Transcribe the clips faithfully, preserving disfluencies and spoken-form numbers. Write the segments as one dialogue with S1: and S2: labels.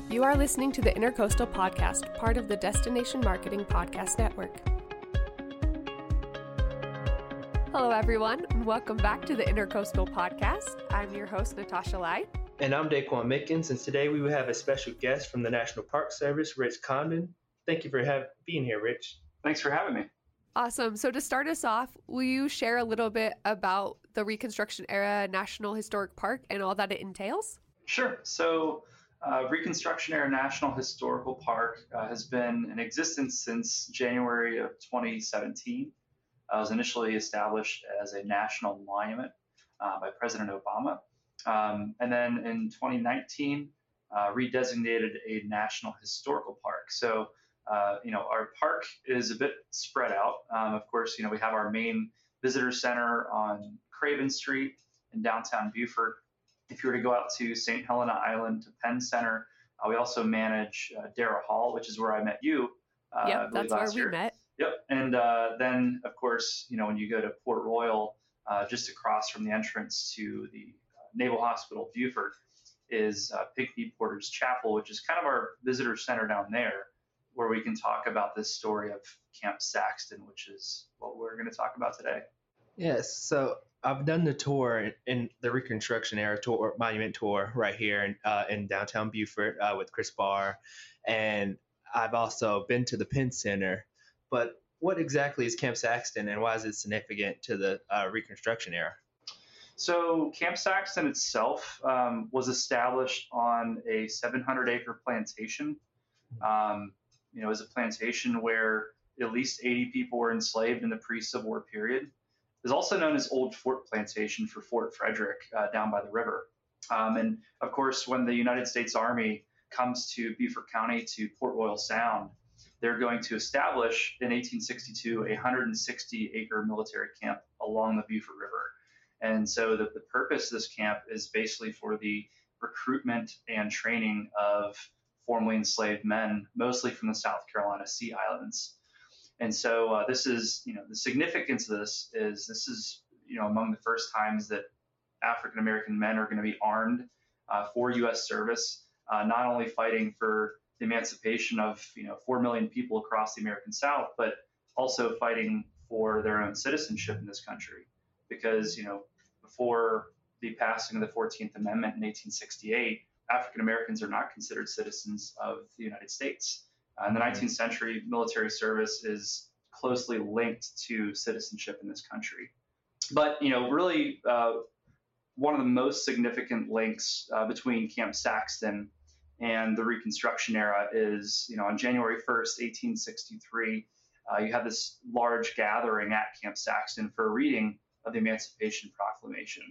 S1: You are listening to the Intercoastal Podcast, part of the Destination Marketing Podcast Network. Hello, everyone, and welcome back to the Intercoastal Podcast. I'm your host, Natasha Lai.
S2: And I'm Daquan Mickens, and today we will have a special guest from the National Park Service, Rich Condon. Thank you for have, being here, Rich.
S3: Thanks for having me.
S1: Awesome. So to start us off, will you share a little bit about the Reconstruction Era National Historic Park and all that it entails?
S3: Sure. So uh, Reconstruction Era National Historical Park uh, has been in existence since January of twenty seventeen. Uh, it was initially established as a national monument uh, by President Obama. Um, and then in twenty nineteen, uh, redesignated a National Historical Park. So Uh, you know, our park is a bit spread out. Um, of course, you know, we have our main visitor center on Craven Street in downtown Beaufort. If you were to go out to Saint Helena Island to Penn Center, uh, we also manage uh, Dara Hall, which is where I met you. Uh,
S1: yep, that's where we
S3: year.
S1: met.
S3: Yep. And uh, then, of course, you know, when you go to Port Royal, uh, just across from the entrance to the uh, Naval Hospital Beaufort is uh, Pinckney Porter's Chapel, which is kind of our visitor center down there, where we can talk about this story of Camp Saxton, which is what we're going to talk about today.
S2: Yes, so I've done the tour in, in the Reconstruction Era tour, monument tour right here in, uh, in downtown Beaufort uh, with Chris Barr, and I've also been to the Penn Center. But what exactly is Camp Saxton, and why is it significant to the uh, Reconstruction Era?
S3: So Camp Saxton itself um, was established on a seven hundred acre plantation. Um, You know, it was a plantation where at least eighty people were enslaved in the pre-Civil War period. It's also known as Old Fort Plantation for Fort Frederick uh, down by the river. Um, and of course, when the United States Army comes to Beaufort County to Port Royal Sound, they're going to establish in eighteen sixty-two a one hundred sixty acre military camp along the Beaufort River. And so the, the purpose of this camp is basically for the recruitment and training of formerly enslaved men, mostly from the South Carolina Sea Islands. And so uh, this is, you know, the significance of this is this is, you know, among the first times that African-American men are going to be armed uh, for U S service, uh, not only fighting for the emancipation of, you know, four million people across the American South, but also fighting for their own citizenship in this country. Because, you know, before the passing of the fourteenth Amendment in eighteen sixty-eight, African Americans are not considered citizens of the United States. Uh, in the nineteenth century, military service is closely linked to citizenship in this country. But, you know, really uh, one of the most significant links uh, between Camp Saxton and the Reconstruction Era is, you know, on January first, eighteen sixty-three, uh, you have this large gathering at Camp Saxton for a reading of the Emancipation Proclamation.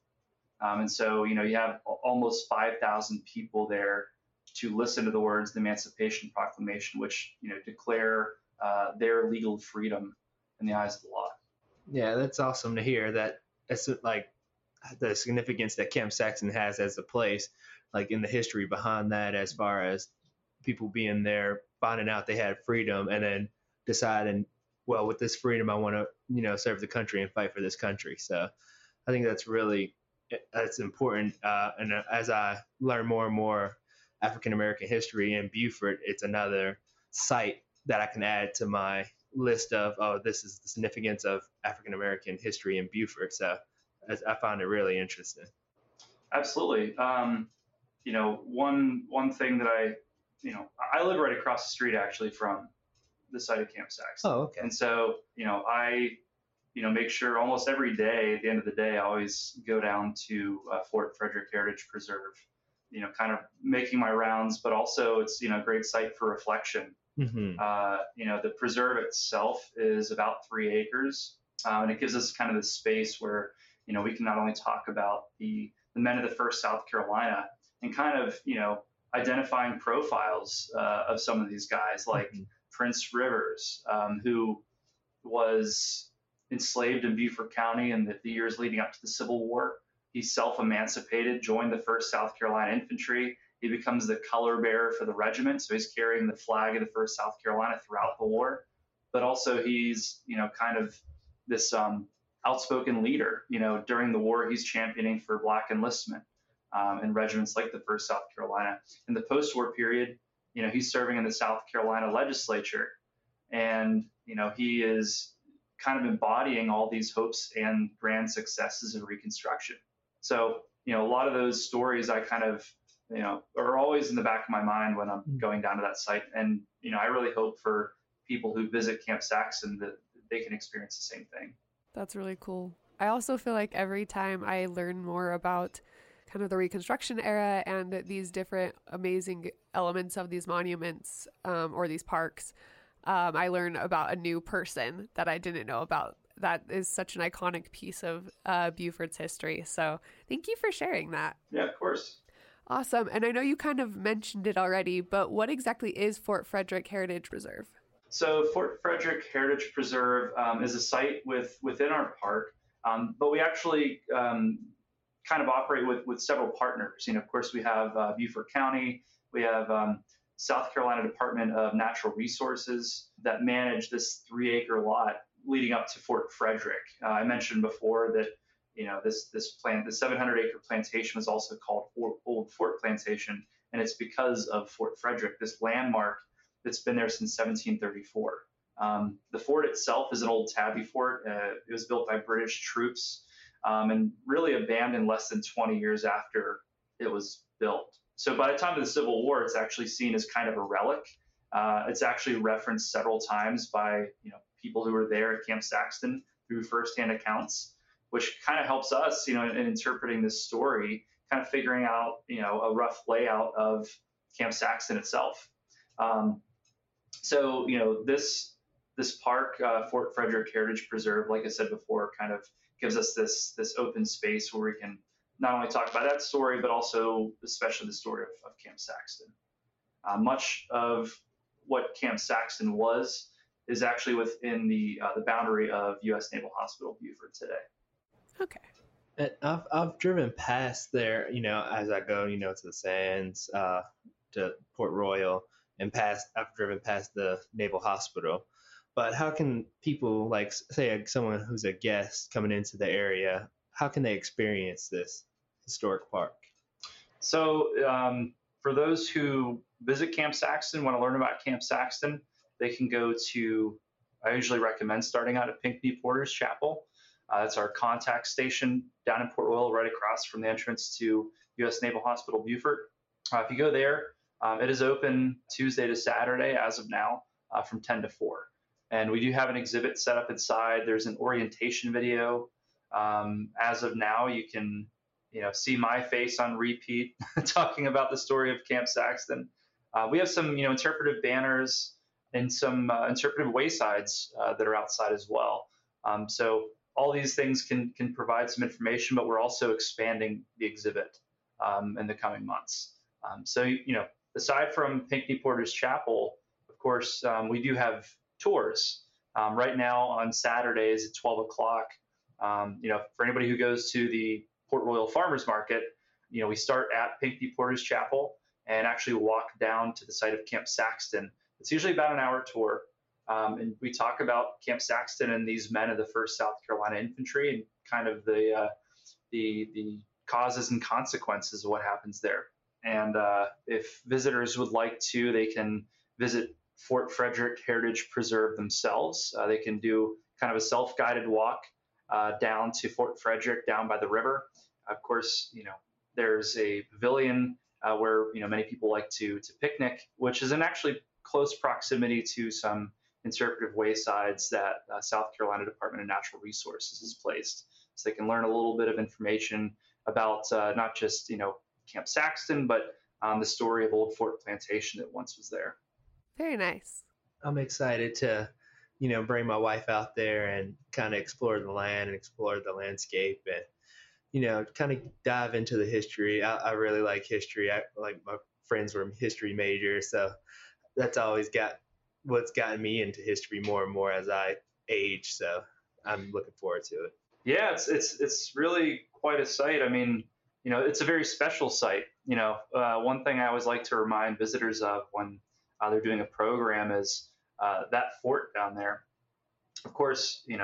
S3: Um, and so, you know, you have almost five thousand people there to listen to the words of the Emancipation Proclamation, which, you know, declare uh, their legal freedom in the eyes of the law.
S2: Yeah, that's awesome to hear that. It's like the significance that Camp Saxton has as a place, like in the history behind that, as far as people being there, finding out they had freedom, and then deciding, well, with this freedom, I want to, you know, serve the country and fight for this country. So I think that's really That's important. Uh, and as I learn more and more African-American history in Beaufort, it's another site that I can add to my list of, oh, this is the significance of African-American history in Beaufort. So I find it really interesting.
S3: Absolutely. Um, you know, one one thing that I, you know, I live right across the street actually from the site of Camp Saxton.
S2: Oh, okay.
S3: And so, you know, I you know, make sure almost every day, at the end of the day, I always go down to uh, Fort Frederick Heritage Preserve, you know, kind of making my rounds, but also it's, you know, a great site for reflection.
S2: Mm-hmm.
S3: Uh, you know, the preserve itself is about three acres, um, and it gives us kind of this space where, you know, we can not only talk about the, the men of the first South Carolina and kind of, you know, identifying profiles uh, of some of these guys like mm-hmm. Prince Rivers, um, who was enslaved in Beaufort County in the, the years leading up to the Civil War. He self-emancipated, joined the first South Carolina Infantry. He becomes the color bearer for the regiment. So he's carrying the flag of the first South Carolina throughout the war. But also he's, you know, kind of this um, outspoken leader. You know, during the war, he's championing for Black enlistment. um, in regiments like the First South Carolina. In the post-war period, you know, he's serving in the South Carolina legislature, and you know, he is kind of embodying all these hopes and grand successes of Reconstruction. So, you know, a lot of those stories I kind of, you know, are always in the back of my mind when I'm going down to that site. And, you know, I really hope for people who visit Camp Saxton that they can experience the same thing.
S1: That's really cool. I also feel like every time I learn more about kind of the Reconstruction era and these different amazing elements of these monuments um, or these parks, um, I learn about a new person that I didn't know about. That is such an iconic piece of uh, Beaufort's history. So thank you for sharing that.
S3: Yeah, of course.
S1: Awesome. And I know you kind of mentioned it already, but what exactly is Fort Frederick Heritage Preserve?
S3: So Fort Frederick Heritage Preserve um, is a site with within our park, um, but we actually um, kind of operate with, with several partners. You know, of course, we have uh, Beaufort County, we have um, South Carolina Department of Natural Resources that manage this three acre lot leading up to Fort Frederick. Uh, I mentioned before that, you know, this this plant, the seven hundred acre plantation was also called Fort, Old Fort Plantation, and it's because of Fort Frederick, this landmark that's been there since seventeen thirty-four. Um, the fort itself is an old tabby fort. Uh, it was built by British troops um, and really abandoned less than twenty years after it was built. So by the time of the Civil War, it's actually seen as kind of a relic. Uh, it's actually referenced several times by, you know, people who were there at Camp Saxton through firsthand accounts, which kind of helps us, you know, in, in interpreting this story, kind of figuring out, you know, a rough layout of Camp Saxton itself. Um, so, you know, this this park, uh, Fort Frederick Heritage Preserve, like I said before, kind of gives us this this open space where we can not only talk about that story, but also especially the story of, of Camp Saxton. Uh, much of what Camp Saxton was is actually within the uh, the boundary of U S Naval Hospital Beaufort today.
S1: Okay.
S2: And I've I've driven past there, you know, as I go, you know, to the Sands, uh, to Port Royal, and past. I've driven past the Naval Hospital. But how can people, like, say, someone who's a guest coming into the area, how can they experience this historic park?
S3: So, um, for those who visit Camp Saxton, want to learn about Camp Saxton, they can go to. I usually recommend starting out at Pinckney Porter's Chapel. Uh, that's our contact station down in Port Royal, right across from the entrance to U S Naval Hospital Beaufort. Uh, if you go there, um, it is open Tuesday to Saturday as of now uh, from ten to four. And we do have an exhibit set up inside. There's an orientation video. Um, as of now, you can you know see my face on repeat talking about the story of Camp Saxton. Uh, we have some you know interpretive banners and some uh, interpretive waysides uh, that are outside as well. Um, so all these things can can provide some information, but we're also expanding the exhibit um, in the coming months. Um, so, you know, aside from Pinckney Porter's Chapel, of course, um, we do have tours. Um, right now on Saturdays at twelve o'clock, um, you know, for anybody who goes to the Port Royal Farmers Market, you know, we start at Pinckney Porter's Chapel and actually walk down to the site of Camp Saxton. It's usually about an hour tour. Um, and we talk about Camp Saxton and these men of the first South Carolina Infantry and kind of the uh, the the causes and consequences of what happens there. And uh, if visitors would like to, they can visit Fort Frederick Heritage Preserve themselves. Uh, they can do kind of a self-guided walk uh, down to Fort Frederick, down by the river. Of course, you know, there's a pavilion uh, where you know many people like to to picnic, which is in actually close proximity to some interpretive waysides that uh, South Carolina Department of Natural Resources has placed, so they can learn a little bit of information about uh, not just you know Camp Saxton, but um, the story of Old Fort Plantation that once was there.
S1: Very nice.
S2: I'm excited to, you know, bring my wife out there and kind of explore the land and explore the landscape and, you know, kind of dive into the history. I, I really like history. I like my friends were history majors, so that's always got what's gotten me into history more and more as I age. So I'm looking forward to it.
S3: Yeah, it's it's it's really quite a site. I mean, you know, it's a very special site. You know, uh, one thing I always like to remind visitors of when uh, they're doing a program is uh, that fort down there. Of course, you know,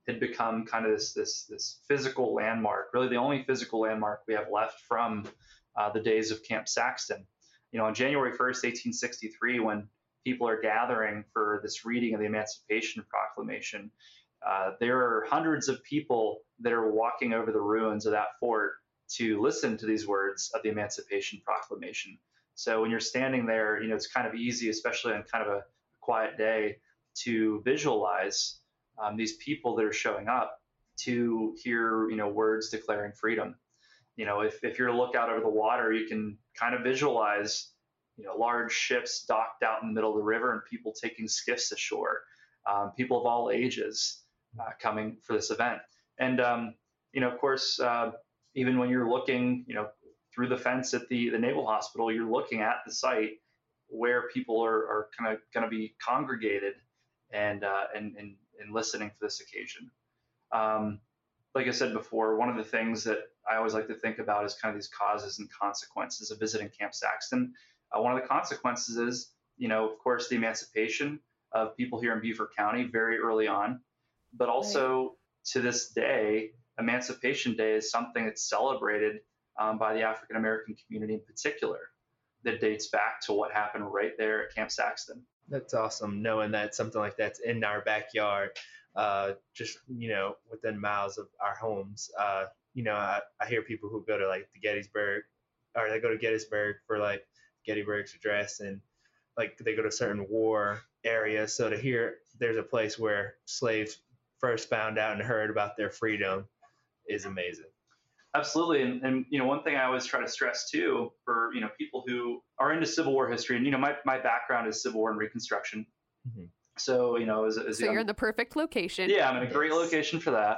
S3: had become kind of this this this physical landmark, really the only physical landmark we have left from uh, the days of Camp Saxton. You know, on January first, eighteen sixty-three, when people are gathering for this reading of the Emancipation Proclamation, uh, there are hundreds of people that are walking over the ruins of that fort to listen to these words of the Emancipation Proclamation. So when you're standing there, you know, it's kind of easy, especially on kind of a quiet day, to visualize um, these people that are showing up to hear, you know, words declaring freedom. You know, if, if you're to look out over the water, you can kind of visualize, you know, large ships docked out in the middle of the river and people taking skiffs ashore, um, people of all ages uh, coming for this event. And, um, you know, of course, uh, even when you're looking, you know, through the fence at the, the Naval Hospital, you're looking at the site where people are, are kind of going to be congregated and, uh, and, and, and listening for this occasion. Um, like I said before, one of the things that I always like to think about is kind of these causes and consequences of visiting Camp Saxton. Uh, one of the consequences is, you know, of course, the emancipation of people here in Beaufort County very early on, but also right. to this day, Emancipation Day is something that's celebrated um, by the African American community in particular, that dates back to what happened right there at Camp Saxton.
S2: That's awesome, knowing that something like that's in our backyard, uh, just, you know, within miles of our homes. Uh, you know, I, I hear people who go to like the Gettysburg, or they go to Gettysburg for like Gettysburg's address, and like they go to certain war areas. So to hear there's a place where slaves first found out and heard about their freedom is amazing.
S3: Absolutely. And, and, you know, one thing I always try to stress too, for, you know, people who are into Civil War history, and, you know, my, my background is Civil War and Reconstruction. Mm-hmm. So, you know, as, as
S1: so young, you're in the perfect location.
S3: Yeah, I'm in a great location for that.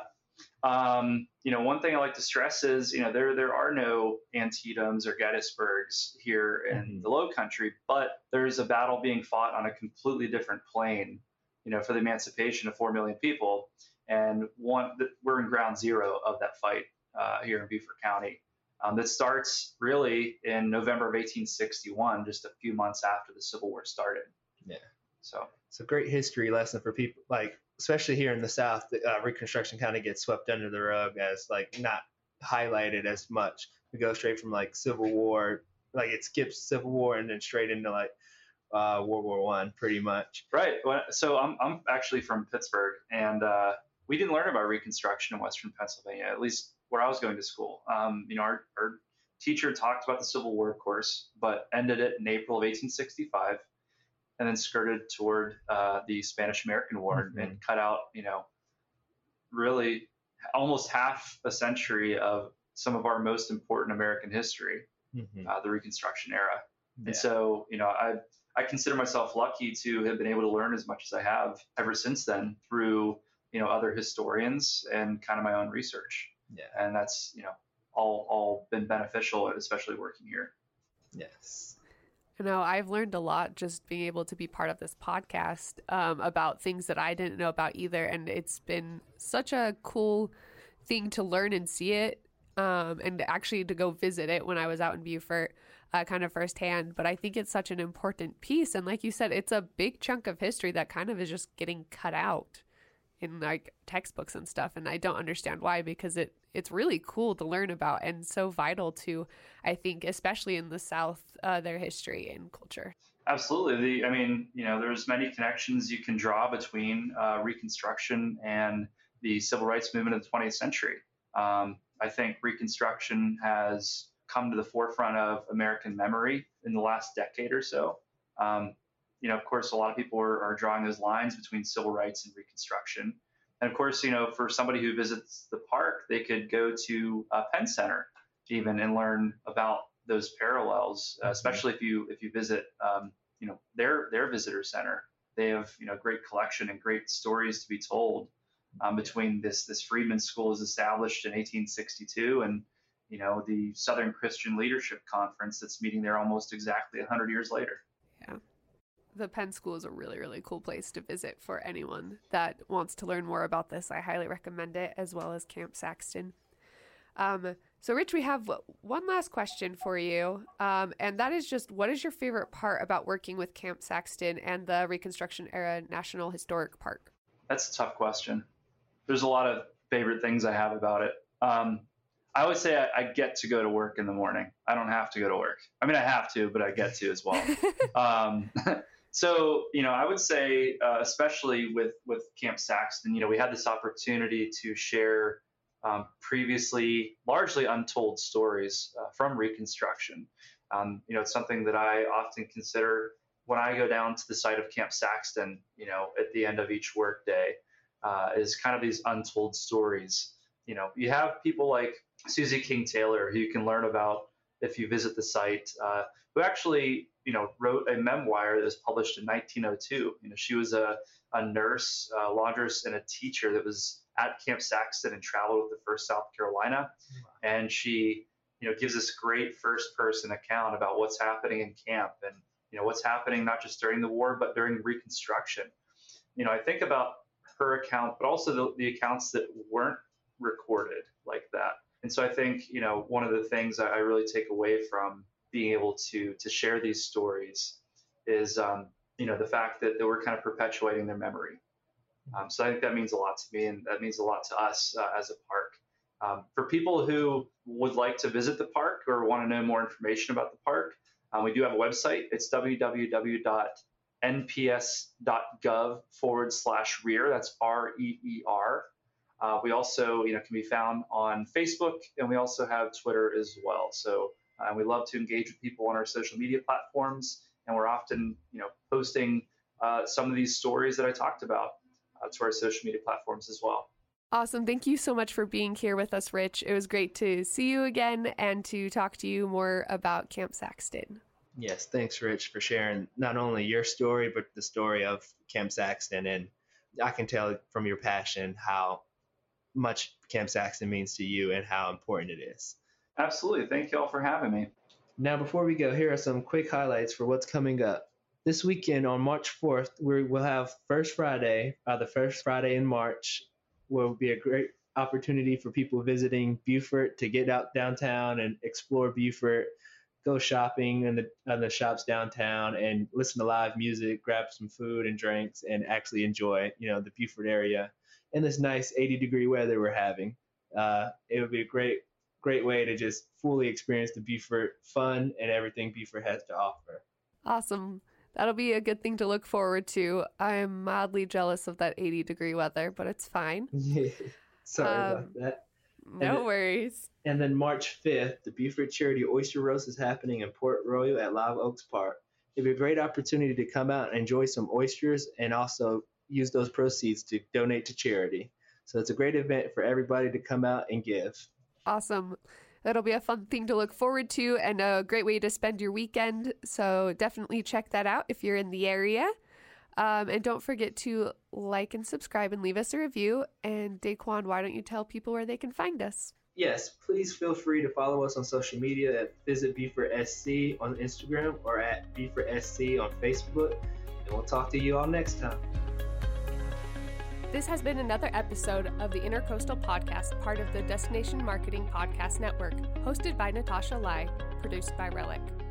S3: Um, you know, one thing I like to stress is, you know, there, there are no Antietam's or Gettysburgs here in mm-hmm. the Low Country, but there's a battle being fought on a completely different plane, you know, for the emancipation of four million people. And one, we're in ground zero of that fight uh, here in Beaufort County. Um, that starts really in November of eighteen sixty-one, just a few months after the Civil War started.
S2: Yeah.
S3: So
S2: it's a great history lesson for people, like, especially here in the South. Uh, Reconstruction kind of gets swept under the rug as like not highlighted as much. We go straight from like Civil War, like it skips Civil War and then straight into like uh, World War One, pretty much.
S3: Right. So I'm I'm actually from Pittsburgh, and uh, we didn't learn about Reconstruction in Western Pennsylvania, at least where I was going to school. Um, you know, our, our teacher talked about the Civil War, of course, but ended it in April of eighteen sixty-five, and then skirted toward uh, the Spanish-American War mm-hmm. and cut out, you know, really almost half a century of some of our most important American history, mm-hmm. uh, the Reconstruction era. Yeah. And so, you know, I I consider myself lucky to have been able to learn as much as I have ever since then through, you know, other historians and kind of my own research.
S2: Yeah.
S3: And that's, you know, all all been beneficial, especially working here.
S2: Yes.
S1: You know, I've learned a lot just being able to be part of this podcast um, about things that I didn't know about either. And it's been such a cool thing to learn and see it, um, and actually to go visit it when I was out in Beaufort, uh, kind of firsthand. But I think it's such an important piece. And like you said, it's a big chunk of history that kind of is just getting cut out in like textbooks and stuff. And I don't understand why, because it it's really cool to learn about and so vital to, I think, especially in the South, uh, their history and culture.
S3: Absolutely. The, I mean, you know, there's many connections you can draw between uh, Reconstruction and the civil rights movement of the twentieth century. Um, I think Reconstruction has come to the forefront of American memory in the last decade or so. Um, you know, of course, a lot of people are, are drawing those lines between civil rights and Reconstruction. And of course, you know, for somebody who visits the park, they could go to uh, Penn Center even and learn about those parallels, uh, especially if you if you visit, um, you know, their their visitor center. They have, you know, great collection and great stories to be told um, between this this Freedman School is established in eighteen sixty-two and, you know, the Southern Christian Leadership Conference that's meeting there almost exactly one hundred years later.
S1: Yeah. The Penn School is a really, really cool place to visit for anyone that wants to learn more about this. I highly recommend it, as well as Camp Saxton. Um, so, Rich, we have one last question for you, um, and that is just, what is your favorite part about working with Camp Saxton and the Reconstruction Era National Historic Park?
S3: That's a tough question. there's a lot of favorite things I have about it. Um, I would say I, I get to go to work in the morning. I don't have to go to work. I mean, I have to, but I get to as well. um, so, you know, I would say, uh, especially with, with Camp Saxton, you know, we had this opportunity to share um, previously largely untold stories uh, from Reconstruction. Um, you know, it's something that I often consider when I go down to the site of Camp Saxton, you know, at the end of each workday, uh, is kind of these untold stories. You know, you have people like Susie King Taylor, who you can learn about if you visit the site, uh, who actually, you know, wrote a memoir that was published in nineteen oh two. You know, she was a, a nurse, a laundress, and a teacher that was at Camp Saxton and traveled with the first South Carolina. Wow. And she, you know, gives this great first-person account about what's happening in camp and, you know, what's happening not just during the war, but during Reconstruction. You know, I think about her account, but also the, the accounts that weren't recorded like that. And so I think, you know, one of the things I really take away from being able to to share these stories is, um, you know, the fact that, that we're kind of perpetuating their memory. Um, so I think that means a lot to me, and that means a lot to us uh, as a park. Um, for people who would like to visit the park or want to know more information about the park, um, we do have a website. It's www.nps.gov forward slash rear. That's R E E R. Uh, we also, you know, can be found on Facebook, and we also have Twitter as well. So uh, we love to engage with people on our social media platforms, and we're often, you know, posting uh, some of these stories that I talked about uh, to our social media platforms as well.
S1: Awesome. Thank you so much for being here with us, Rich. It was great to see you again and to talk to you more about Camp Saxton.
S2: Yes, thanks, Rich, for sharing not only your story, but the story of Camp Saxton. And I can tell from your passion how much Camp Saxton means to you and how important it is.
S3: Absolutely. Thank you all for having me.
S2: Now, before we go, here are some quick highlights for what's coming up. This weekend on March fourth, we will have First Friday, uh, the first Friday in March, will be a great opportunity for people visiting Beaufort to get out downtown and explore Beaufort, go shopping in the, in the shops downtown and listen to live music, grab some food and drinks, and actually enjoy, you know, the Beaufort area in this nice eighty degree weather we're having. Uh, it would be a great, great way to just fully experience the Beaufort fun and everything Beaufort has to offer.
S1: Awesome. That'll be a good thing to look forward to. I'm mildly jealous of that eighty degree weather, but it's fine.
S2: Yeah. Sorry um, about that.
S1: No then, worries.
S2: And then March fifth, the Beaufort Charity Oyster Roast is happening in Port Royal at Live Oaks Park. It'd be a great opportunity to come out and enjoy some oysters and also use those proceeds to donate to charity. So it's a great event for everybody to come out and give.
S1: Awesome. That'll be a fun thing to look forward to and a great way to spend your weekend. So definitely check that out if you're in the area. Um, and don't forget to like and subscribe and leave us a review. And Daquan, why don't you tell people where they can find us?
S2: Yes, please feel free to follow us on social media at Visit Beaufort S C on Instagram or at Beaufort S C on Facebook. And we'll talk to you all next time.
S1: This has been another episode of the Intercoastal Podcast, part of the Destination Marketing Podcast Network, hosted by Natasha Lai, produced by Relic.